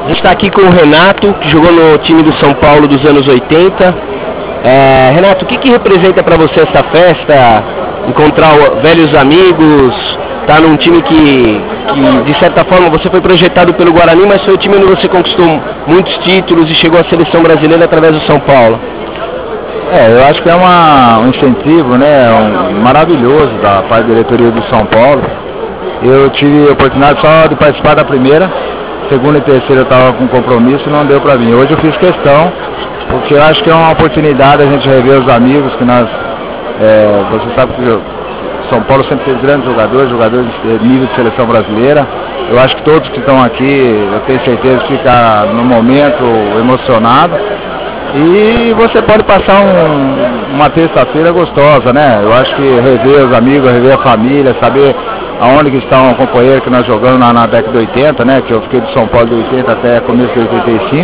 A gente está aqui com o Renato, que jogou no time do São Paulo dos anos 80. Renato, o que representa para você essa festa? Encontrar velhos amigos, estar num time que de certa forma você foi projetado pelo Guarani, mas foi o time onde você conquistou muitos títulos e chegou à seleção brasileira através do São Paulo. Eu acho que é um incentivo, né, maravilhoso da parte da diretoria do São Paulo. Eu tive a oportunidade só de participar da primeira, segunda e terceira eu estava com compromisso e não deu para mim. Hoje eu fiz questão, porque eu acho que é uma oportunidade a gente rever os amigos que nós, você sabe que o São Paulo sempre teve grandes jogadores de nível de seleção brasileira. Eu acho que todos que estão aqui, eu tenho certeza, ficam no momento emocionado. E você pode passar uma terça-feira gostosa, né? Eu acho que rever os amigos, rever a família, saber aonde que está um companheiro que nós jogamos na década de 80, né? Que eu fiquei de São Paulo de 80 até começo de 85.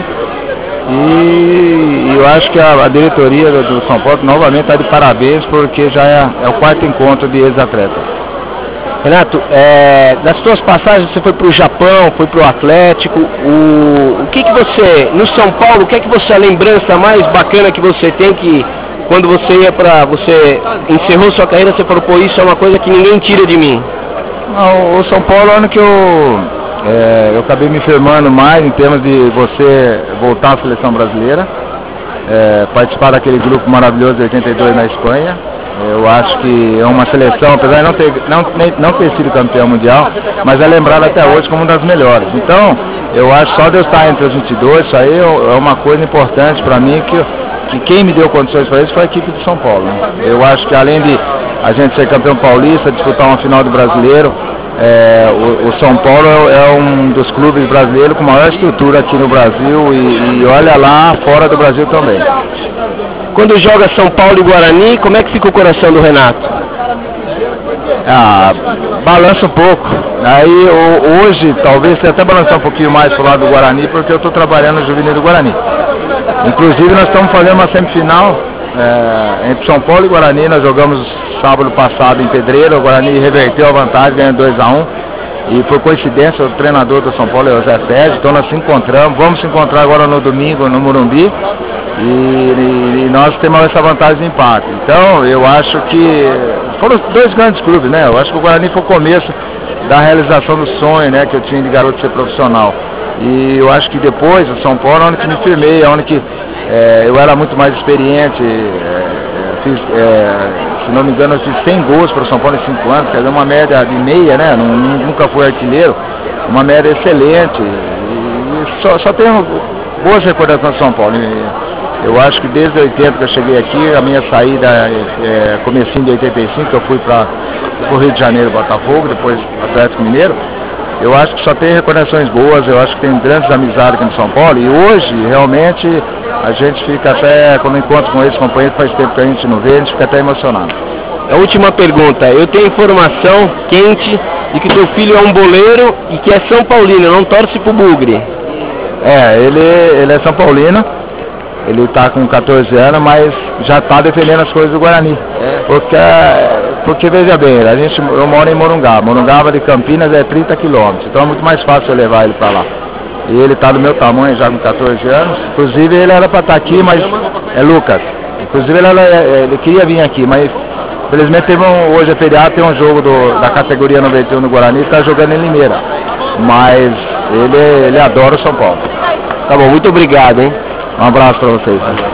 E eu acho que a diretoria do São Paulo novamente está de parabéns, porque já é o quarto encontro de ex-atletas. Renato, das suas passagens você foi para o Japão, foi para o Atlético, o que você, no São Paulo, o que é que você, a lembrança mais bacana que você tem, que quando você você encerrou sua carreira, você falou, pô, isso é uma coisa que ninguém tira de mim? Não, o São Paulo é o ano que eu acabei me firmando mais em termos de você voltar à seleção brasileira, participar daquele grupo maravilhoso de 82 na Espanha. Eu acho que é uma seleção, apesar de não ter sido campeão mundial, mas é lembrada até hoje como uma das melhores. Então, eu acho que só de eu estar entre os 22, isso aí é uma coisa importante para mim, que quem me deu condições para isso foi a equipe de São Paulo, né? Eu acho que além de a gente ser campeão paulista, disputar uma final do brasileiro, o São Paulo é um dos clubes brasileiros com maior estrutura aqui no Brasil e olha lá, fora do Brasil também. Quando joga São Paulo e Guarani, como é que fica o coração do Renato? Balança um pouco. Aí hoje talvez tenha até balançar um pouquinho mais pro lado do Guarani, porque eu estou trabalhando no Juvenil do Guarani. Inclusive nós estamos fazendo uma semifinal entre São Paulo e Guarani. Nós jogamos sábado passado em Pedreira, o Guarani reverteu a vantagem, ganhando 2-1. E por coincidência o treinador do São Paulo é o Zé Sérgio, então nós se encontramos, vamos se encontrar agora no domingo no Morumbi. E nós temos essa vantagem de empate. Então eu acho que foram dois grandes clubes, né? Eu acho que o Guarani foi o começo da realização do sonho, né, que eu tinha de garoto ser profissional. E eu acho que depois o São Paulo é onde que me firmei, é onde que eu era muito mais experiente. Se não me engano eu fiz 100 gols para o São Paulo em 5 anos, quer dizer, uma média de meia, né? Nunca fui artilheiro, uma média excelente. E só tenho boas recordações do São Paulo. Eu acho que desde 80 que eu cheguei aqui, a minha saída comecinho de 85, eu fui para o Rio de Janeiro, Botafogo, depois Atlético Mineiro. Eu acho que só tem recordações boas, eu acho que tem grandes amizades aqui no São Paulo. E hoje, realmente, a gente fica até, quando encontro com esse companheiro, faz tempo que a gente não vê, a gente fica até emocionado. A última pergunta, eu tenho informação quente de que teu filho é um boleiro e que é São Paulino, não torce pro Bugre. Ele é São Paulino. Ele está com 14 anos, mas já está defendendo as coisas do Guarani. Porque veja bem, eu moro em Morungaba de Campinas é 30 quilômetros, então é muito mais fácil eu levar ele para lá. E ele está do meu tamanho já com 14 anos, inclusive ele era para estar aqui, mas é Lucas. Inclusive ele queria vir aqui, mas infelizmente hoje é feriado, tem um jogo da categoria 91 no Guarani, está jogando em Limeira. Mas ele adora o São Paulo. Tá bom, muito obrigado, hein? Um abraço para vocês.